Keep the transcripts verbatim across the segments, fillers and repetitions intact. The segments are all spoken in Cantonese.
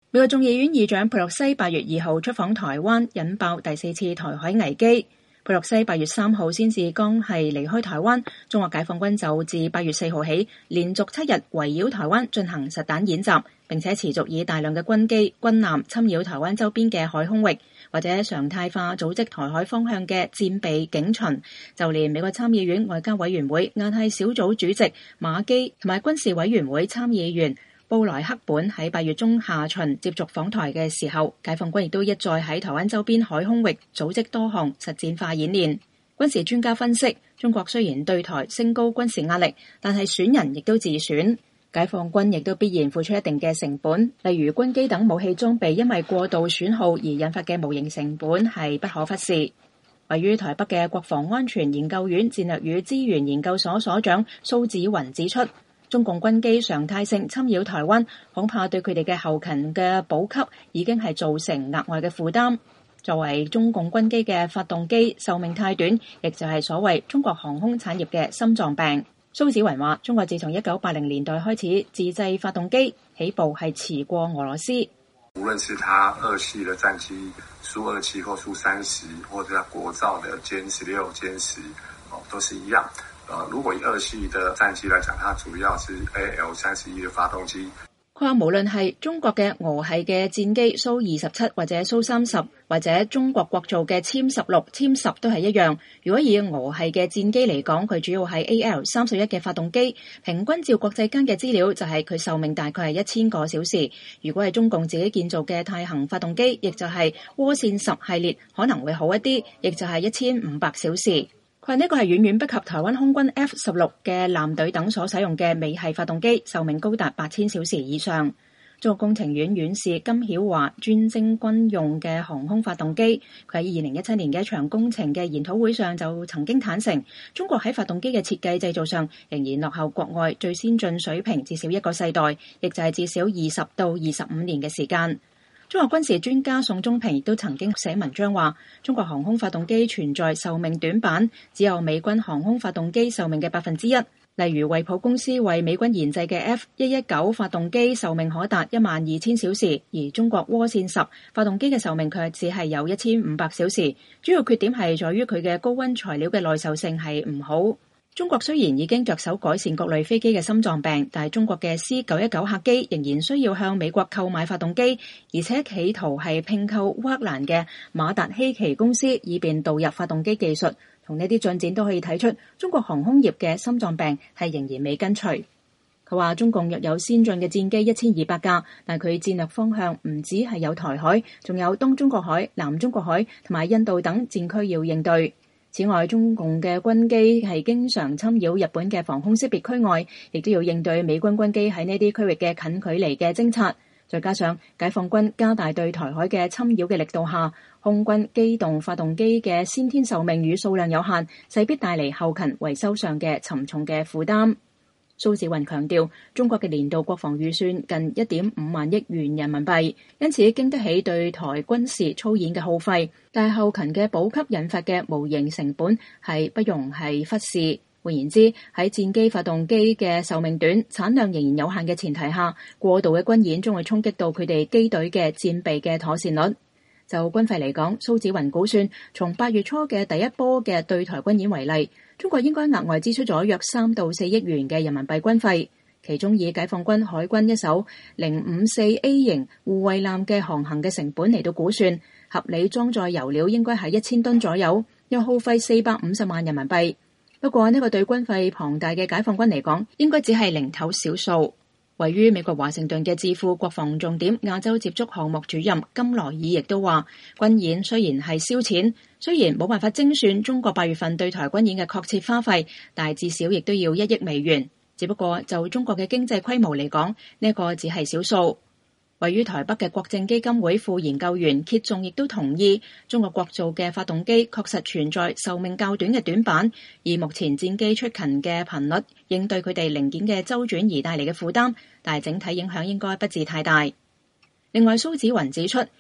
美國眾議院議長佩洛西八月二號出訪台灣，引爆第四次台海危機。佩洛西八月三號先至剛係離開台灣，中國解放軍就自八月四號起，連續七日圍繞台灣進行實彈演習，並且持續以大量嘅軍機、軍艦侵擾台灣周邊嘅海空域，或者常態化組織台海方向嘅戰備警巡。就連美國參議院外交委員會亞太小組主席馬基同埋軍事委員會參議員布萊克本喺八月中下旬接續訪台嘅時候，解放軍亦都一再喺台灣周邊海空域組織多項實戰化演練。軍事專家分析，中國雖然對台升高軍事壓力，但係損人亦都自損，解放軍亦都必然付出一定嘅成本，例如軍機等武器裝備因為過度損耗而引發嘅無形成本係不可忽視。位於台北嘅國防安全研究院戰略與資源研究所所長蘇紫雲指出，中共軍機常態性侵擾台灣，恐怕對佢哋嘅後勤嘅補給已經係造成額外嘅負擔。作為中共軍機嘅發動機壽命太短，亦就係所謂中國航空產業嘅心臟病。蘇紫雲話，中國自從一九八零年代開始自製發動機，起步係遲過俄羅斯。 無論是它二系的戰機蘇二七或蘇三十，或者它國造的殲十六、殲十，哦，都是一樣。呃，如果以二系的戰機來講，它主要是 A L 三十一的發動機。 佢話無論係中國嘅俄系嘅戰機蘇二十七或者蘇三十，或者中國國造嘅殲十六、殲十都係一樣。如果以俄系嘅戰機嚟講，佢主要係 A L 三十一嘅發動機，平均照國際間嘅資料就係佢壽命大概係一千個小時。如果係中共自己建造嘅太行發動機，亦就係渦扇十系列，可能會好一啲，亦就係一千五百小時。佢話呢個係遠遠不及台灣空軍 F 十六嘅艦隊等所使用嘅美系發動機，壽命高達八千小時以上。中國工程院院士金曉華專精軍用嘅航空發動機，佢喺二零一七年嘅一場工程嘅研討會上就曾經坦承，中國喺發動機嘅設計製造上仍然落後國外最先進水平至少一個世代，亦就係至少二十到二十五年嘅時間。中國軍事專家宋忠平亦都曾經寫文章話，中國航空發動機存在壽命短板，只有美軍航空發動機壽命嘅百分之一。例如惠普公司為美軍研製嘅 F 一一九發動機壽命可達一萬二千小時，而中國渦扇十發動機嘅壽命卻只係有一千五百小時。主要缺點係在於佢嘅高溫材料嘅耐受性係唔好。中國雖然已經着手改善各類飛機嘅心臟病，但係中國嘅 C 九一九客機仍然需要向美國購買發動機，而且企圖係併購烏克蘭嘅馬達希奇公司，以便導入發動機技術。從呢啲進展都可以睇出，中國航空業嘅心臟病係仍然未根除。佢話中共若有先進嘅戰機一千二百架，但佢戰略方向唔止係有台海，仲有東中國海、南中國海同埋印度等戰區要應對。此外，中共嘅軍機係經常侵擾日本嘅防空識別區外，亦都要應對美軍軍機喺呢啲區域嘅近距離嘅偵察。再加上解放軍加大對台海嘅侵擾嘅力度下，空軍機動發動機嘅先天壽命與數量有限，勢必帶嚟後勤維修上嘅沉重嘅負擔。蘇紫雲強調，中國嘅年度國防預算近一點五萬億元人民幣，因此經得起對台軍事操演嘅耗費，但係後勤嘅補給引發嘅無形成本係不容係忽視。換言之，喺戰機發動機嘅壽命短、產量仍然有限嘅前提下，過度嘅軍演將會衝擊到佢哋機隊嘅戰備嘅妥善率。就軍費嚟講，蘇紫雲估算，從八月初嘅第一波嘅對台軍演為例，中國應該額外支出咗約三到四億元嘅人民幣軍費，其中以解放軍海軍一艘零五四 A 型護衛艦嘅航行嘅成本嚟到估算，合理裝載油料應該係一千噸左右，又耗費四百五十萬人民幣。不過呢個對軍費龐大嘅解放軍嚟講，應該只係零頭小數。位於美國華盛頓嘅智庫國防重點亞洲接觸項目主任金羅爾亦都話，軍演雖然係燒錢，雖然冇辦法精算中國八月份對台軍演嘅確切花費，但係至少亦都要一億美元。只不過就中國嘅經濟規模嚟講，呢個只係小數。位於台北嘅國政基金會副研究員揭仲亦都同意，中國國造嘅發動機確實存在壽命較短嘅短板，而目前戰機出勤嘅頻率應對佢哋零件嘅周轉而帶嚟嘅負擔，但係整體影響應該不至太大。另外，蘇紫雲指出，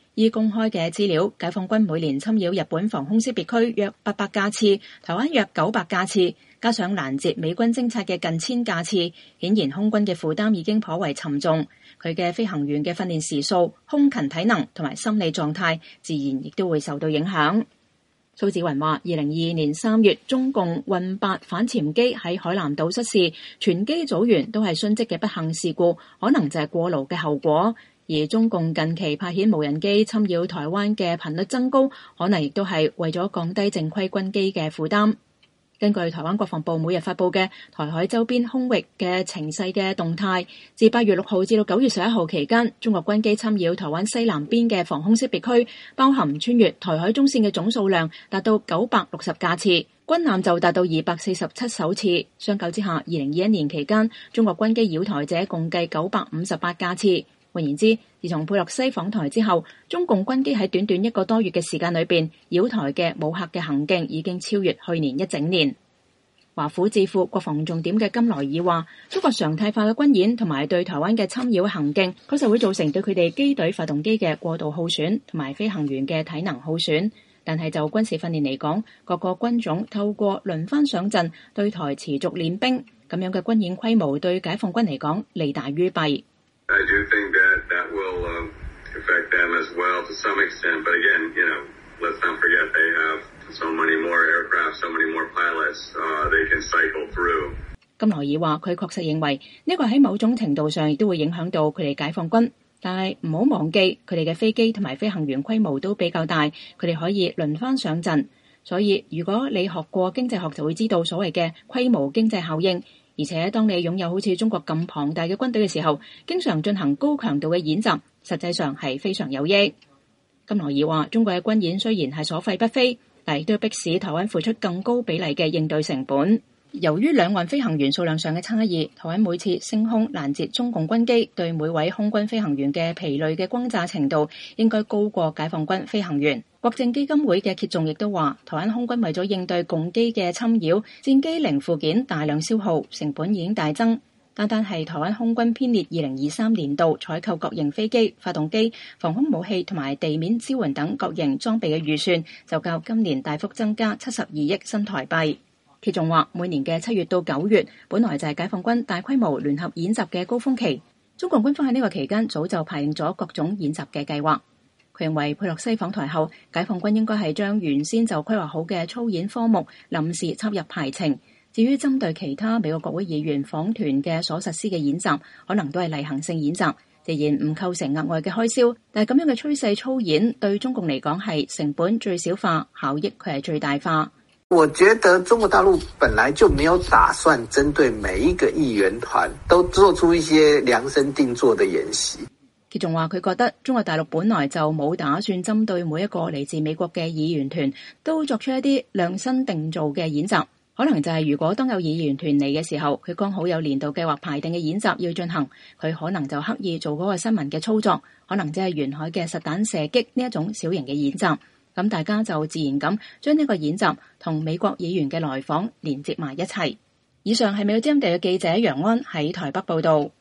依公開嘅資料，解放軍每年侵擾日本防空識別區約八百架次，台灣約九百架次，加上攔截美軍偵察嘅近千架次，顯然空軍嘅負擔已經頗為沉重。佢嘅飛行員嘅訓練時數、空勤體能同埋心理狀態，自然亦都會受到影響。蘇紫雲話：二零二二年三月，中共運八反潛機喺海南島失事，全機組員都係殉職嘅不幸事故，可能就係過勞嘅後果。而中共近期派遣無人機侵擾台灣嘅頻率增高，可能亦都係為咗降低正規軍機嘅負擔。根據台灣國防部每日發布嘅台海周邊空域嘅情勢嘅動態，自八月六號至到九月十一號期間，中國軍機侵擾台灣西南邊嘅防空識別區，包含穿越台海中線嘅總數量達到九百六十架次，軍艦就達到二百四十七艘次。相較之下，二零二一年期間，中國軍機擾台者共計九百五十八架次。換言之，自從佩洛西訪台之後，中共軍機喺短短一個多月嘅時間裏邊，擾台嘅武嚇嘅行徑已經超越去年一整年。華府智庫國防重點嘅金萊爾話：中國常態化嘅軍演同埋對台灣嘅侵擾行徑，確實會造成對佢哋機隊發動機嘅過度耗損，同埋飛行員嘅體能耗損。但係就軍事訓練嚟講，各個軍種透過輪番上陣對台持續練兵，咁樣嘅軍演規模對解放軍嚟講利大於弊。 I do think that that will um, affect them as well to some extent. But again, you know, let's not forget they have so many more aircraft, so many more pilots. Uh, they can cycle through. 金萊爾話：佢確實認為呢個喺某種程度上亦都會影響到佢哋解放軍，但係唔好忘記佢哋嘅飛機同埋飛行員規模都比較大，佢哋可以輪番上陣。所以如果你學過經濟學，就會知道所謂嘅規模經濟效應。而且當你擁有好似中國咁龐大嘅軍隊嘅時候，經常進行高強度嘅演習，實際上係非常有益。金萊爾話：中國嘅軍演雖然係所費不菲，但亦都迫使台灣付出更高比例嘅應對成本。由於兩岸飛行員數量上嘅差異，台灣每次升空攔截中共軍機，對每位空軍飛行員嘅疲累嘅轟炸程度應該高過解放軍飛行員。國政基金會嘅揭仲亦都話，台灣空軍為咗應對共機嘅侵擾，戰機零附件大量消耗，成本已經大增。單單係台灣空軍編列二零二三年度採購各型飛機、發動機、防空武器同埋地面支援等各型裝備嘅預算，就較今年大幅增加七十二億新台幣。佢仲話，每年嘅七月到九月，本來就係解放軍大規模聯合演習嘅高峰期。中國軍方喺呢個期間早就排定咗各種演習嘅計劃。佢認為佩洛西訪台後，解放軍應該係將原先就規劃好嘅操演科目臨時插入排程。至於針對其他美國國會議員訪團嘅所實施嘅演習，可能都係例行性演習，自然唔構成額外嘅開銷。但係咁樣嘅趨勢操演對中共嚟講係成本最小化，效益佢係最大化。 我覺得中國大陸本來就沒有打算針對每一個議員團都做出一些量身定做的演習。 佢仲話佢覺得中國大陸本來就冇打算針對每一個嚟自美國嘅議員團都作出一啲量身定做嘅演習，可能就係如果當有議員團嚟嘅時候，佢剛好有年度計劃排定嘅演習要進行，佢可能就刻意做嗰個新聞嘅操作，可能即係沿海嘅實彈射擊呢一種小型嘅演習。咁大家就自然咁將呢個演習同美國議員嘅來訪連接埋一齊。以上係美國之音地嘅記者楊安喺台北報道。